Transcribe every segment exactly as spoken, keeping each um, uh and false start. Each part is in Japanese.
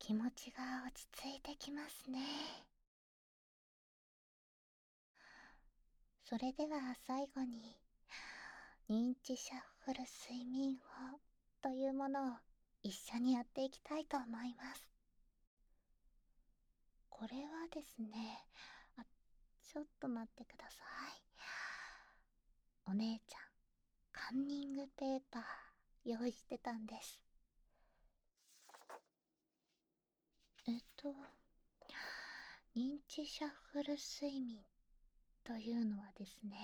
気持ちが落ち着いてきますね。それでは最後に、認知シャッフル睡眠法というものを一緒にやっていきたいと思います。これはですね、あ、ちょっと待ってください。お姉ちゃん、カンニングペーパー用意してたんです。えっと、認知シャッフル睡眠というのはですね、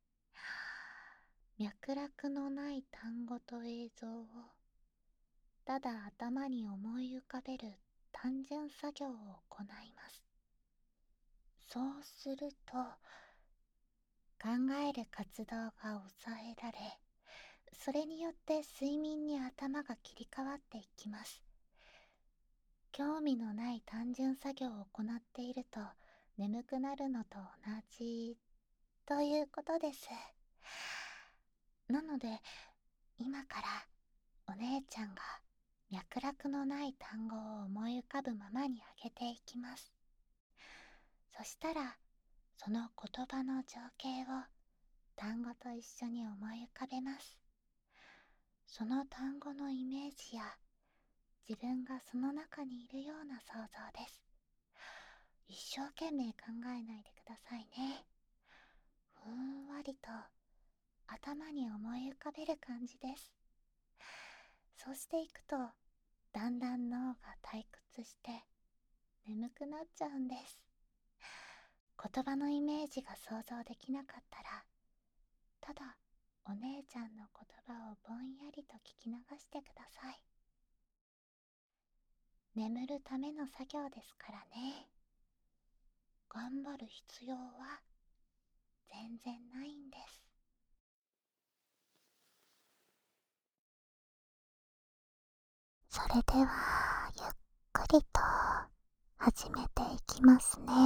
脈絡のない単語と映像をただ頭に思い浮かべる単純作業を行います。そうすると、考える活動が抑えられ、それによって睡眠に頭が切り替わっていきます。興味のない単純作業を行っていると眠くなるのと同じということです。なので、今からお姉ちゃんが脈絡のない単語を思い浮かぶままにあげていきます。そしたら、その言葉の情景を単語と一緒に思い浮かべます。その単語のイメージや自分がその中にいるような想像です。一生懸命考えないでくださいね。ふんわりと頭に思い浮かべる感じです。そうしていくと、だんだん脳が退屈して眠くなっちゃうんです。言葉のイメージが想像できなかったら、ただお姉ちゃんの言葉をぼんやりと聞き流してください。眠るための作業ですからね。頑張る必要は全然ないんです。それではゆっくりと始めていきますね。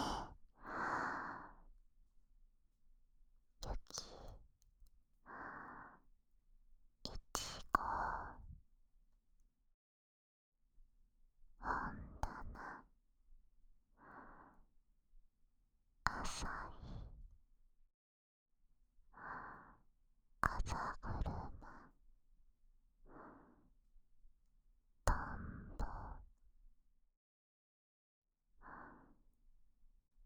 ゆき、いちご、ほんだな、あさひ、かざぐるま、とんぼ、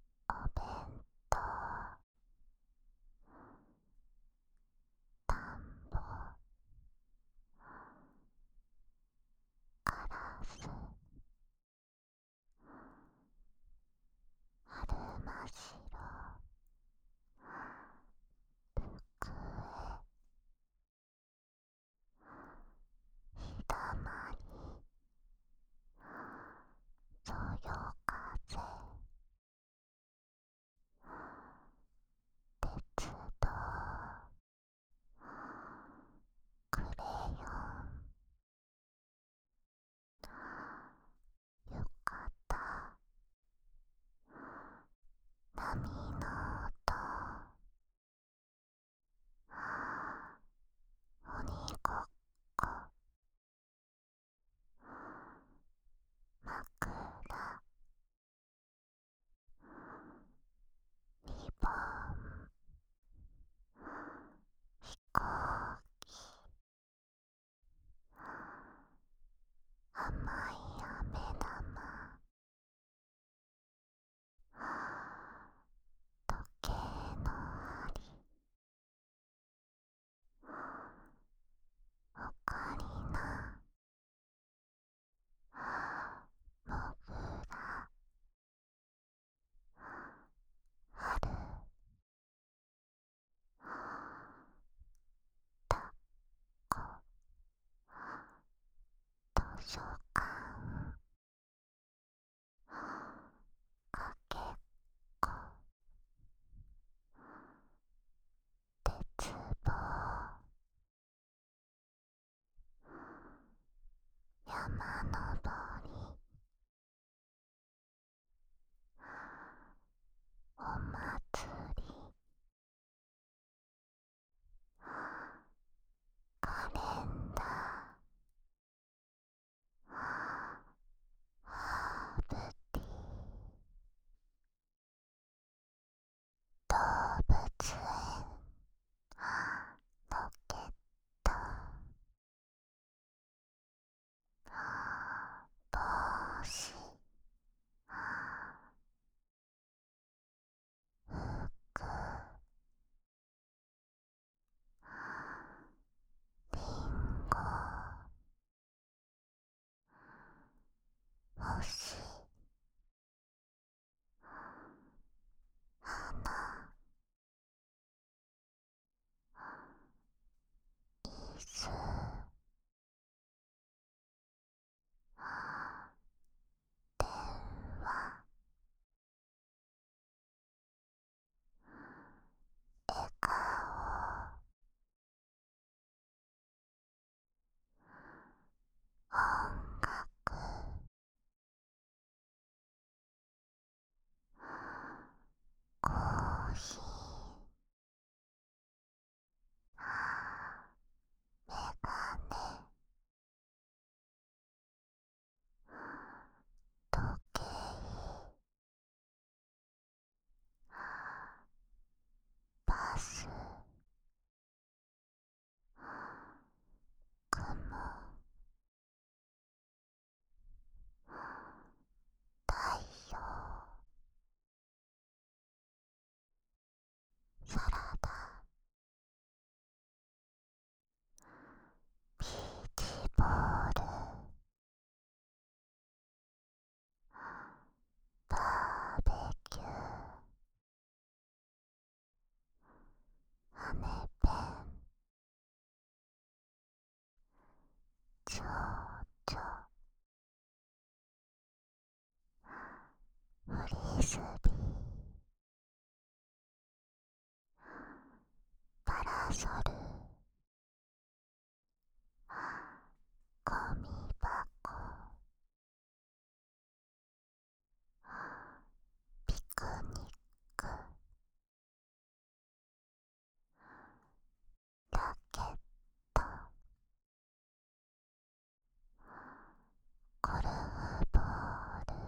ス電話笑顔音楽コーヒーメガネ時計バス雲太陽サラダビーチボールバーベキュー羽ペンちょうちょフリスビーパラソルゴミ箱ピクニックラケットゴルフボール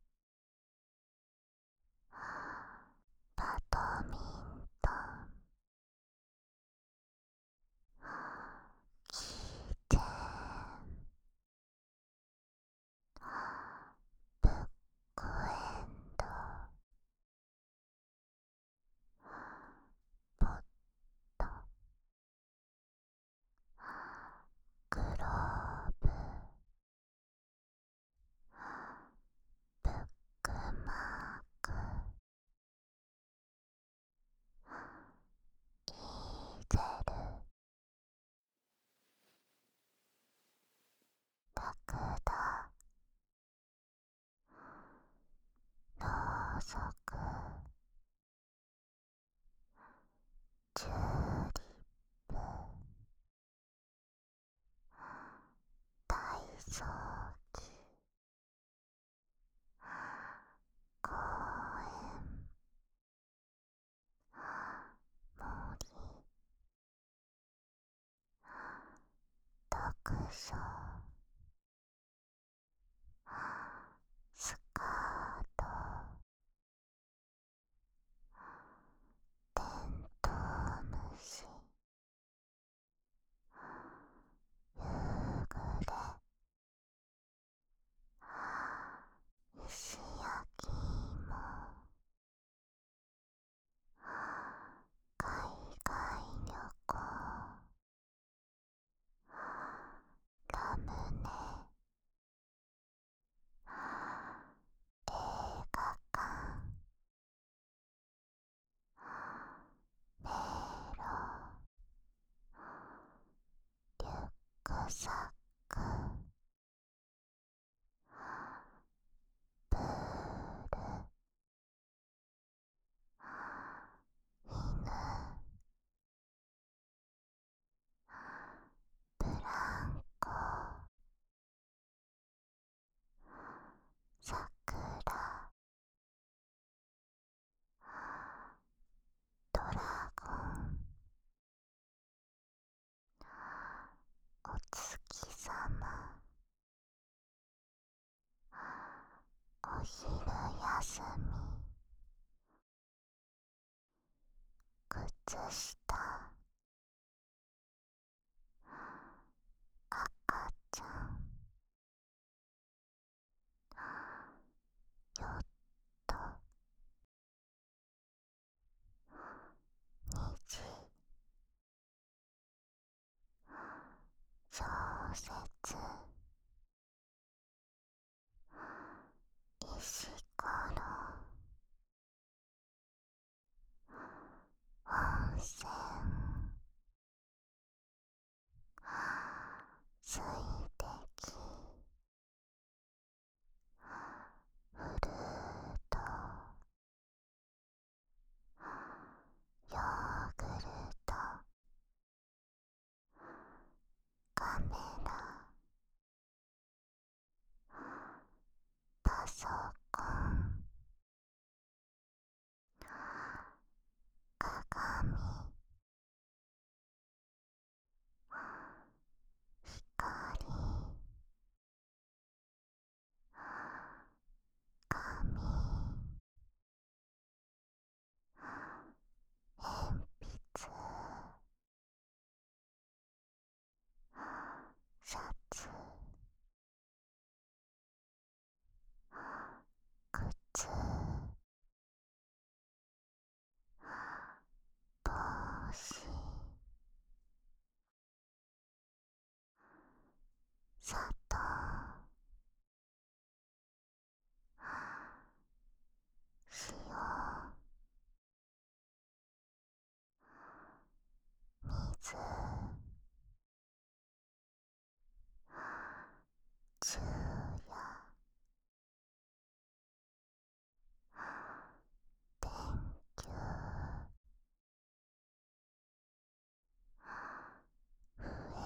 バドミントンキーチェーンブックエンドポットグローブブックマークイーゼルラクダろうそくチューリップ体操機公園森読書スカートテントウムシ夕暮れ石焼き芋海外旅行ラムネ映画館迷路リュックサックプール犬ブランコさくらドラゴンお月さまお昼休み靴下赤ちゃんヨット虹小説石ころ温泉メラ、パソコン、鏡、光、紙、鉛筆、シャツ、靴、帽子、砂糖、塩、水、昼夜、電球、笛、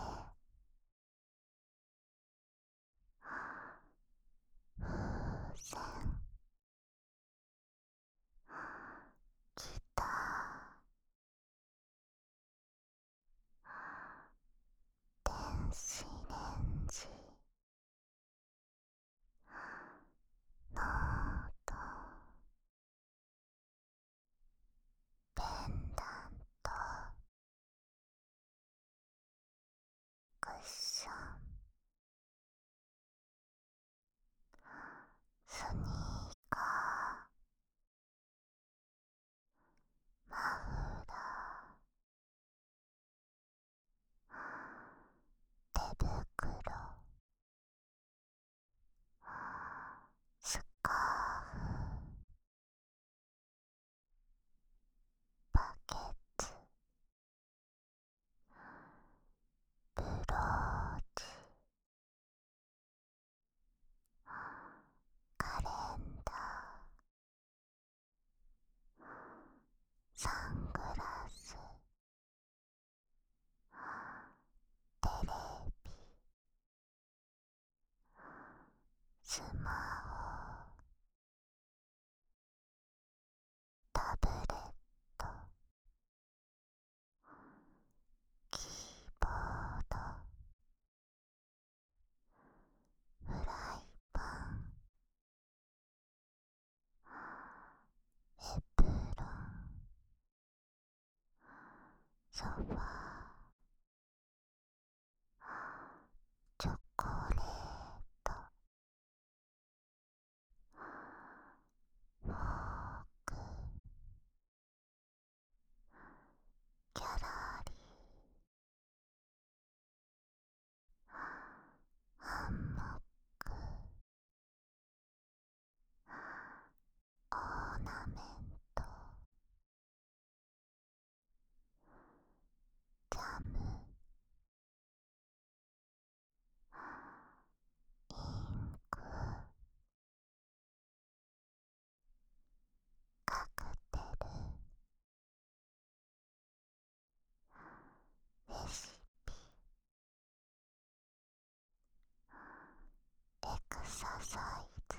風船、ギター、電子レンジ、ノート、ペンダント、クッション、スニーカー、マフラー、手袋、スカーフ、バケツ、ブローチ、カレンダー、サングラス、テレビ、スマホ、タブレット、キーボード、フライパン、エプロン、ソファー、チョコレート、フォーク、ギャラリー、ハンモック、オーナメント、ジャム、インク、カクテル、レシピ、エクササイズ、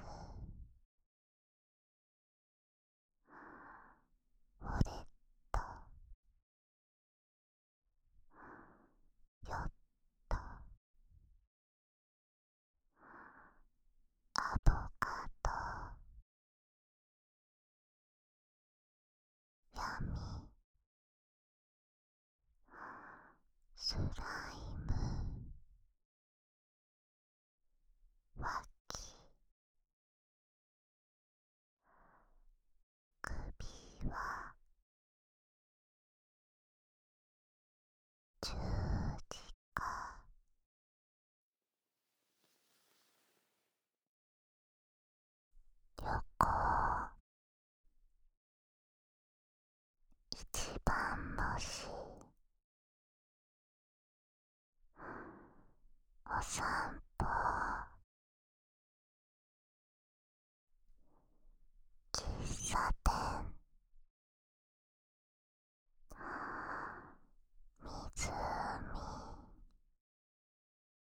ウォレット、ヨット、アボカド、闇、スライム、ワキ、首輪、十字架、旅行、一番星、お散歩、喫茶店、湖、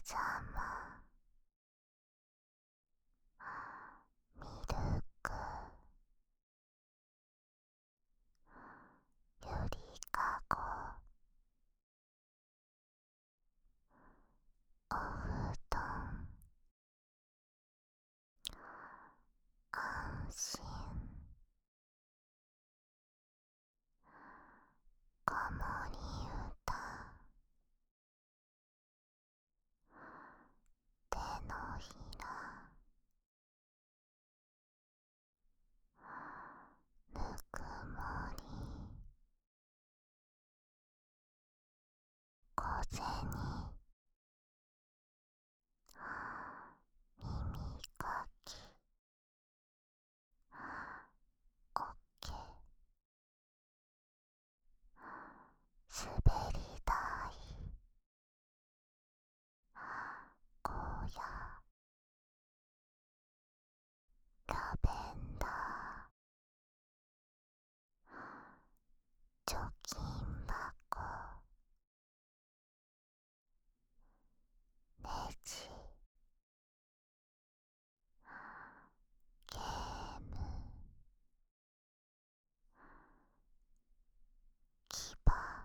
ジャム、ミルク、ゆりかご、お布団、安心、子守歌、手のひら、ぬくもり、小銭、耳かき、おっけ、すべり台、荒野、ラベンダー、貯金箱、ネジ、ゲーム、牙、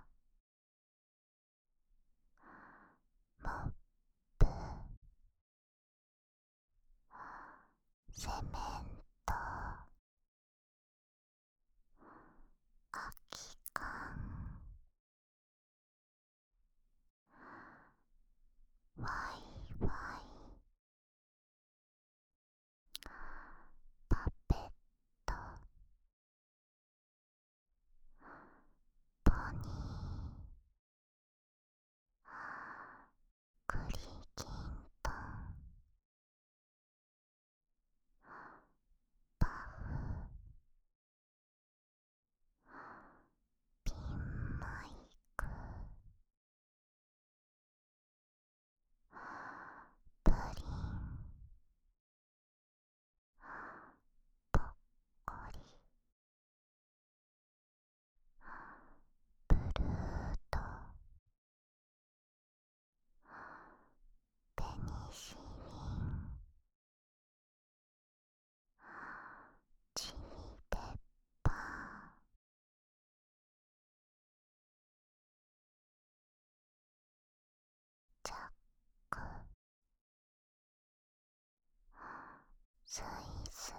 モップ、セメント、空き缶、ワイワイ、パペット、ポニー、栗きんとん、パフ、ピンマイク、プリン、ぽっこり、ブルート、ペニシリン、チリペッパー、ジャック、スイス、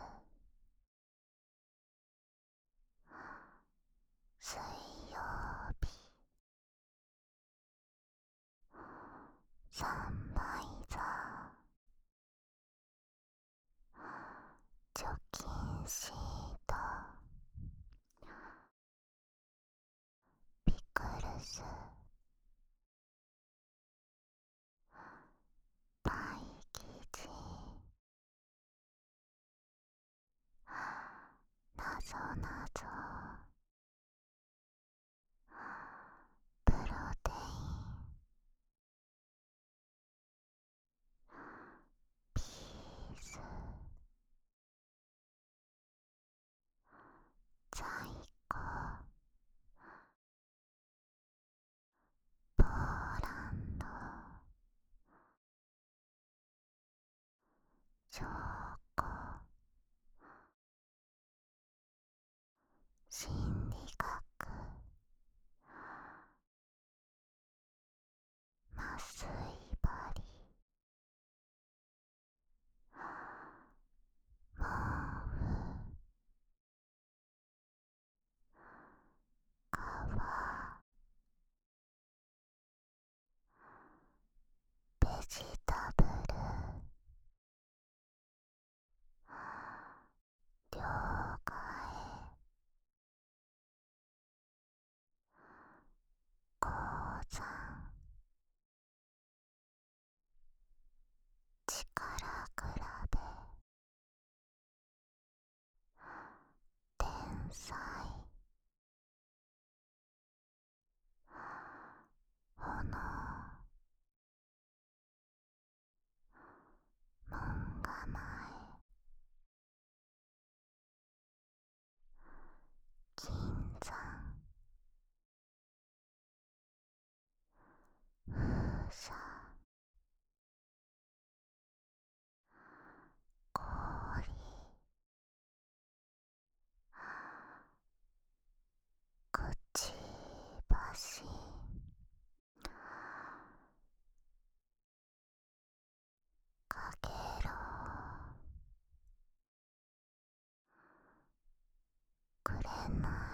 水曜日、サンバイザー、除菌シート、ピクルス、パイ生地、なぞなぞ、プロテイン、ピース、在庫、ポーランド、証拠、心理学、麻酔針、毛布、革、ベジタブル、両替、鉱山、力比べ、天才、炎、門構え、金山、風車、 ない。